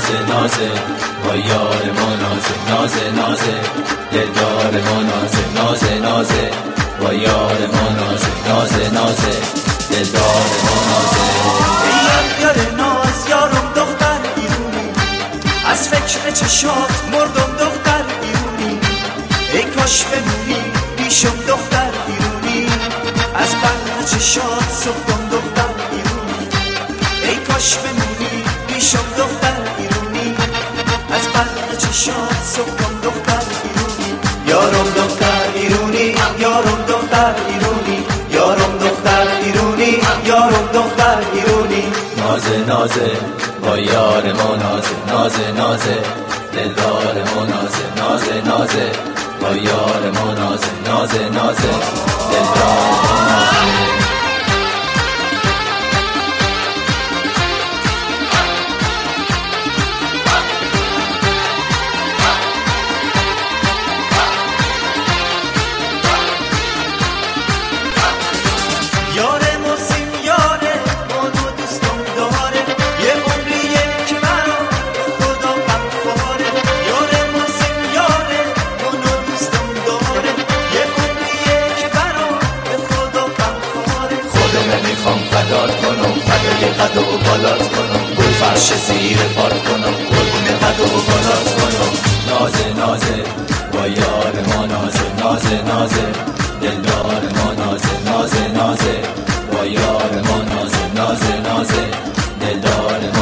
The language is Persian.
نازه نازه با یار ما نازه نازه نازه دلدار ما نازه نازه نازه با یار ما نازه نازه نازه دلدار ما نازه یار ناز یارم دختر ایرونی از فکر چشات مردم دختر ایرونی ای کاش بمونی پیشم دختر ایرونی از بر چشات سفتم دختر ایرونی ای کاش بمونی پیشم دختر ایرونی از بر چشات سفتم دختر ایرونی یارم دختر ایرونی یارم دختر ایرونی یارم دختر ایرونی یارم دختر ایرونی نازه نازه با یار ما نازه نازه نازه دلدار ما نازه نازه نازه با یار ما نازه نازه نازه دلدار ما نازه فدات کنم فدای قد و بالات کنم گل فرش زیر پات کنم قربون قد و بالات کنم نازه نازه با یار ما نازه نازه نازه دلدار ما نازه نازه نازه با یار ما نازه نازه نازه دلدار